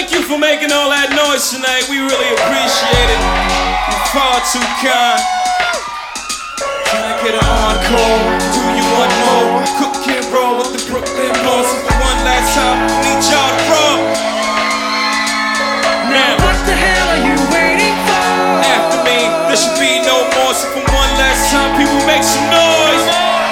Thank you for making all that noise tonight. We really appreciate it. You're far too kind. Can I get an encore? Do you want more? Cook and roll with the Brooklyn Boys. For one last time, need y'all to roll. Now, what the hell are you waiting for? After me, there should be no more. So for one last time, people make some noise.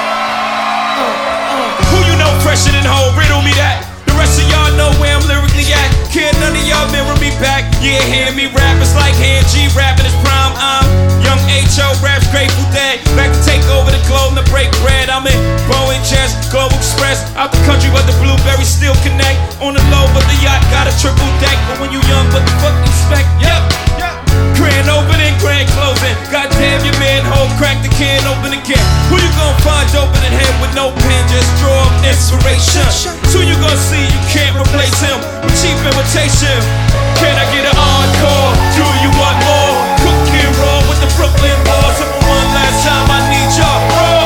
Who you know fresher than whole? Riddle me that. The rest of y'all know where I'm lyrically at. Can't none of y'all mirror me back. Yeah, hear me rap. It's like Hand G rapping his prime. I'm Young H.O. raps Grateful Dead. Back to take over the globe and to break bread. I'm in Boeing Jets, Global Express. Out the country but the blueberries still connect. On the low but the yacht got a triple deck. But when you young, what the fuck you expect? Yep. Grand opening, grand closing. Goddamn, your manhole crack the can open again. Who you gonna find open in head with no pen? Just draw up inspiration. Who you gonna see? You can't replace him with cheap imitation. Can I get an encore? Do you want more? Cook and roll with the Brooklyn Boys. So for one last time, I need y'all roll.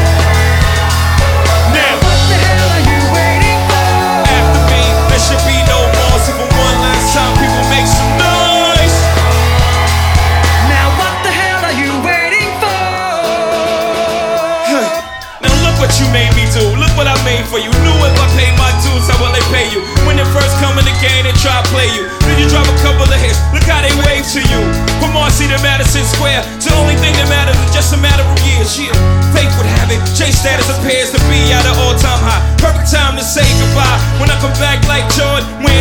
Now, What the hell are you waiting for? after me, there should be no more. So for one last time, people make some noise. Now what the hell are you waiting for? Now look what you made me do. Look what I made for you. Knew if I paid my dues, how will they pay you? When they first come in the game, they try to play you. Then you drop a couple of hits. Look how they wave to you. From Marcy to Madison Square. So the only thing that matters is just a matter of years. Yeah, fate would have it. J status appears to be at an all-time high. Perfect time to say goodbye. When I come back like Jordan,